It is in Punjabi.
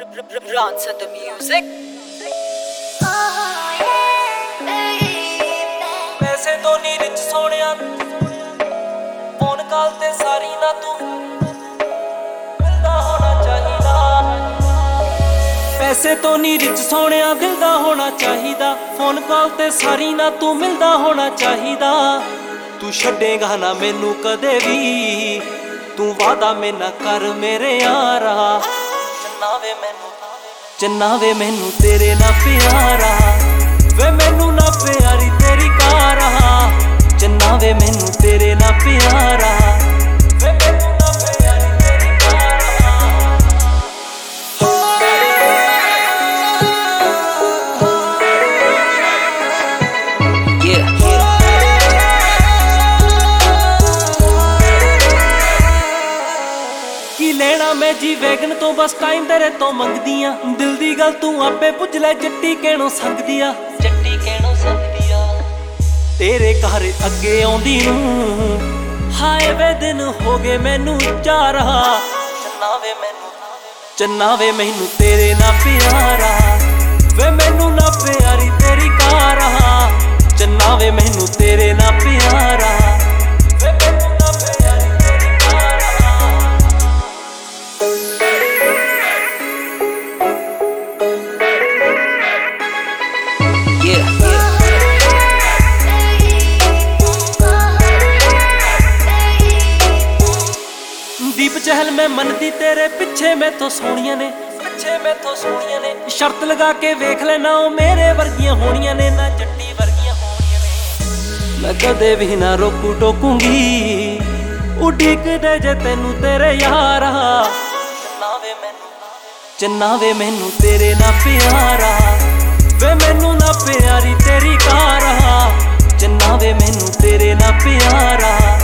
Rance the music. ਪੈਸੇ ਤੋਂ ਨੀ ਰਿਚ ਸੋਹਣਿਆ ਫੋਨ ਕਾਲ ਤੇ ਸਾਰੀ ਨਾ ਤੂੰ ਮਿਲਦਾ ਹੋਣਾ ਚਾਹੀਦਾ। ਪੈਸੇ ਤੋਂ ਨੀ ਰਿਚ ਸੋਹਣਿਆ ਦਿਲ ਦਾ ਹੋਣਾ ਚਾਹੀਦਾ। ਫੋਨ ਕਾਲ ਤੇ ਸਾਰੀ ਨਾ ਤੂੰ ਮਿਲਦਾ ਹੋਣਾ ਚਾਹੀਦਾ। ਤੂੰ ਛੱਡੇਗਾ ਨਾ ਮੈਨੂੰ ਕਦੇ ਵੀ, ਤੂੰ ਵਾਦਾ ਮੇਨਾ ਕਰ ਮੇਰੇ ਯਾਰਾ। ਚੰਨਾ ਵੇ ਮੈਨੂੰ ਤੇਰੇ ਨਾਲ ਪਿਆਰਾ, ਵੇ ਮੈਨੂੰ ਨਾ ਪਿਆਰੀ ਤੇਰੀ ਕਾਰਾ। ਚੰਨਾ ਵੇ ਮੈਨੂੰ ਤੇਰੇ ਨਾਲ ਪਿਆਰਾ, ਵੇ ਮੈਨੂੰ ਨਾ ਪਿਆਰੀ ਤੇਰੀ ਕਾਰਾ। ਕੀ ਲੈਣਾ ਮੈਂ ਜੀ ਵੈਗਨ ਤੋਂ, ਬਸ ਟਾਈਮ ਤੇਰੇ ਤੋਂ ਮੰਗਦੀ ਆ। ਦਿਲ ਦੀ ਗੱਲ ਤੂੰ ਆਪੇ ਪੁੱਛ ਲੈ, ਜੱਟੀ ਕਹਿਣੋਂ ਸੰਗਦੀ ਆ। ਜੱਟੀ ਕਹਿਣੋਂ ਸੰਗਦੀ ਆ ਤੇਰੇ ਘਰ ਅੱਗੇ ਆਉਂਦੀ ਨੂੰ। ਹਾਏ ਵੇ ਦਿਨ ਹੋ ਗਏ ਮੈਨੂੰ ਚਾਰਾ। ਚੰਨਾ ਵੇ ਮੈਨੂੰ ਤੇਰੇ ਨਾਲ ਪਿਆਰਾ, ਵੇ ਮੈਨੂੰ ਨਾ ਪਿਆਰੀ ਤੇਰੀ ਕਾਰਾ। ਚੰਨਾ ਵੇ ਮੈਨੂੰ ਤੇਰੇ ਨਾਲ ਪਿਆਰਾ, ਵੇ ਮੈਨੂੰ ਨਾ ਪਿਆਰੀ ਤੇਰੀ ਕਾਰਾ। ਦੀਪ ਚਹਿਲ ਮੈਂ ਮੰਨਦੀ ਤੇਰੇ ਪਿੱਛੇ ਮੈਥੋਂ ਸੋਹਣੀਆਂ ਨੇ, ਪਿੱਛੇ ਮੈਥੋਂ ਸੋਹਣੀਆਂ ਨੇ। ਸ਼ਰਤ ਲਗਾ ਕੇ ਵੇਖ ਲੈ ਨਾ ਉਹ ਮੇਰੇ ਵਰਗੀਆਂ ਹੋਣੀਆਂ ਨੇ, ਨਾ ਜੱਟੀ ਵਰਗੀਆਂ ਹੋਣੀਆਂ ਨੇ। ਮੈਂ ਕਦੇ ਵੀ ਨਾ ਰੋਕੂ ਟੋਕੂੰਗੀ, ਉਡੀਕਦੇ ਜੇ ਤੈਨੂੰ ਤੇਰੇ ਯਾਰਾ। ਚੰਨਾ ਵੇ ਮੈਨੂੰ ਤੇਰੇ ਨਾਲ ਪਿਆਰਾ, ਵੇ ਮੈਨੂੰ ਨਾ ਪਿਆਰੀ ਤੇਰੀ ਕਾਰਾ। ਚੰਨਾ ਵੇ ਮੈਨੂੰ ਤੇਰੇ ਨਾਲ ਪਿਆਰਾ।